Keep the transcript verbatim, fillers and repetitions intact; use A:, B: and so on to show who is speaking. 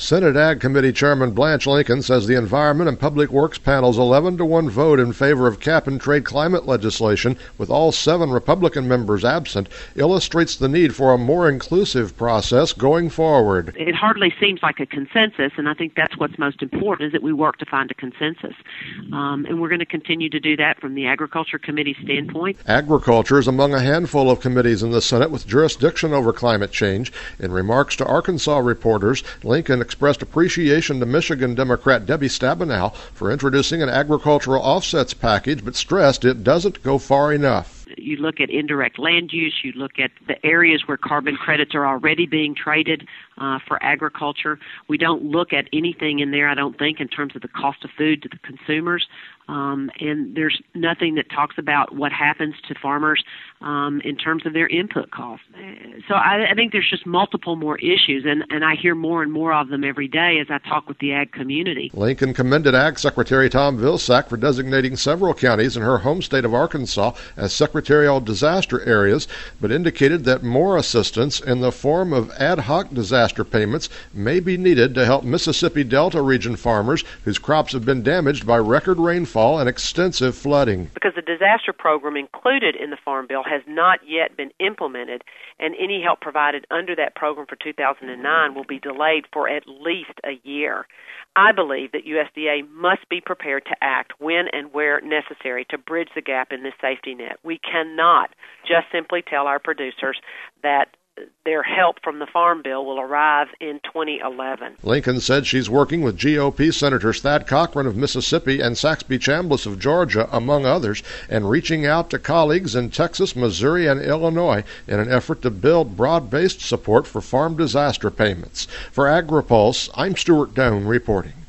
A: Senate Ag Committee Chairman Blanche Lincoln says the Environment and Public Works panel's eleven to one vote in favor of cap-and-trade climate legislation, with all seven Republican members absent, illustrates the need for a more inclusive process going forward.
B: It hardly seems like a consensus, and I think that's what's most important, is that we work to find a consensus. Um, and we're going to continue to do that from the Agriculture Committee standpoint.
A: Agriculture is among a handful of committees in the Senate with jurisdiction over climate change. In remarks to Arkansas reporters, Lincoln expressed appreciation to Michigan Democrat Debbie Stabenow for introducing an agricultural offsets package, but stressed it doesn't go far enough.
B: You look at indirect land use, you look at the areas where carbon credits are already being traded uh, for agriculture. We don't look at anything in there, I don't think, in terms of the cost of food to the consumers. Um, and there's nothing that talks about what happens to farmers um, in terms of their input costs. So I, I think there's just multiple more issues, and, and I hear more and more of them every day as I talk with the ag community.
A: Lincoln commended Ag Secretary Tom Vilsack for designating several counties in her home state of Arkansas as secretarial disaster areas, but indicated that more assistance in the form of ad hoc disaster payments may be needed to help Mississippi Delta region farmers whose crops have been damaged by record rainfall and extensive flooding.
B: Because the disaster program included in the Farm Bill has not yet been implemented, and any help provided under that program for two thousand nine will be delayed for at least a year. I believe that U S D A must be prepared to act when and where necessary to bridge the gap in this safety net. We cannot just simply tell our producers that their help from the Farm Bill will arrive in twenty eleven.
A: Lincoln said she's working with G O P Senators Thad Cochran of Mississippi and Saxby Chambliss of Georgia, among others, and reaching out to colleagues in Texas, Missouri, and Illinois in an effort to build broad-based support for farm disaster payments. For AgriPulse, I'm Stuart Doan reporting.